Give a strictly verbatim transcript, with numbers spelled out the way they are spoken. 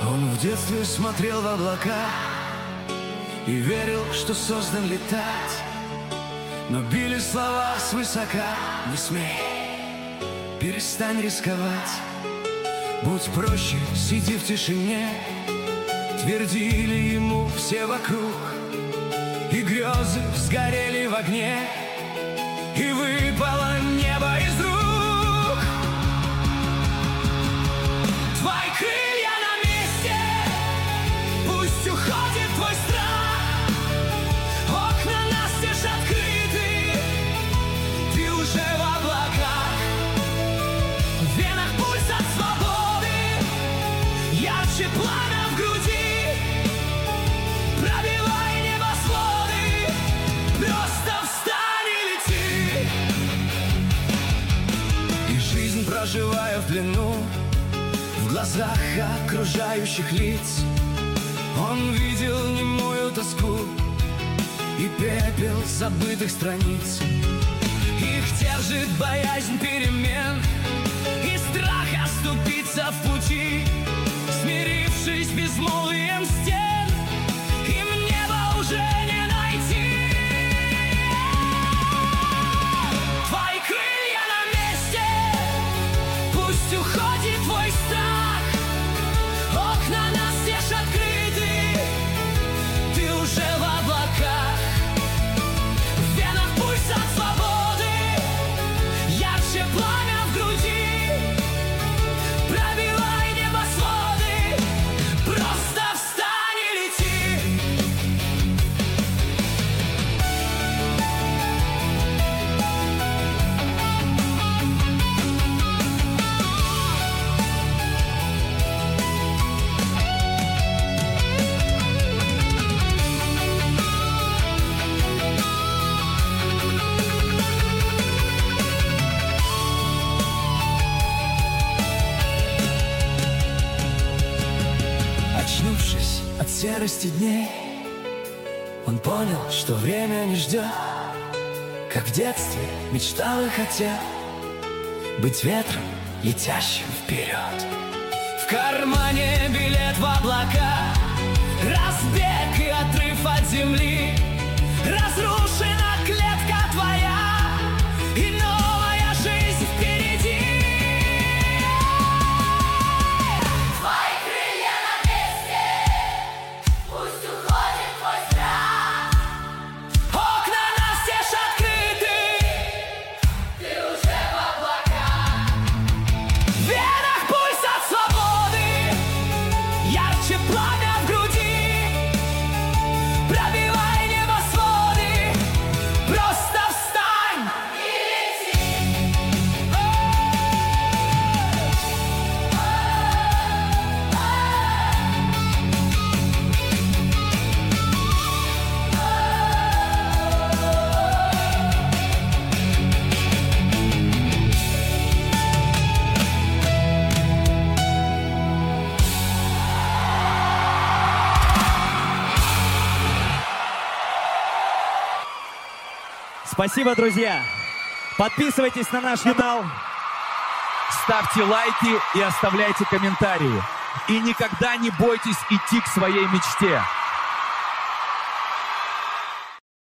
Он в детстве смотрел в облака и верил, что создан летать, но били слова свысока: не смей, перестань рисковать. Будь проще, сиди в тишине, твердили ему все вокруг. И грезы сгорели в огне, и выпало небо из рук. Твои крылья на месте, пусть уходит твой страх. Окна настежь открыты, ты уже в облаках. В венах пульс от свободы, ярче пламя в груди. Пробивай небосводы, просто встань и лети. И жизнь, проживая в плену, в глазах окружающих лиц, он видел немую тоску и пепел забытых страниц. Их держит боязнь перемен и страх оступиться в пути. Смирившись безмолвием стен, им небо уже не найти. Твои крылья на месте, пусть уходит твой страх. Окна настежь открыты, ты уже в облаках. В венах пульс от свободы, ярче пламя в груди. Пробивай небосводы, просто встань и лети. Очнувшись от серости дней, он понял, что время не ждет. Как в детстве мечтал и хотел быть ветром, летящим вперед. В кармане билет в облака, разбег и отрыв от земли. Разрушена клетка твоя, и новая жизнь впереди. Твои крылья на месте, пусть уходит твой страх. Окна настежь открыты, Ты уже в облаках. в венах пульс от свободы, ярче пламя в груди. Пробивай небосводы, просто встань И лети. Спасибо, друзья. Подписывайтесь на наш канал. Ставьте лайки и оставляйте комментарии. И никогда не бойтесь идти к своей мечте.